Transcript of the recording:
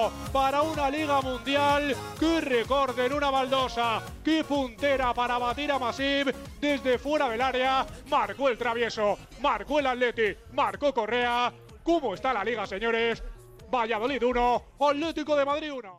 Travieso para una Liga Mundial. ¡Qué récord en una baldosa! ¡Qué puntera para batir a Masip! Desde fuera del área, marcó el Travieso, marcó el Atleti, marcó Correa. ¿Cómo está la Liga, señores? Valladolid 1, Atlético de Madrid 1.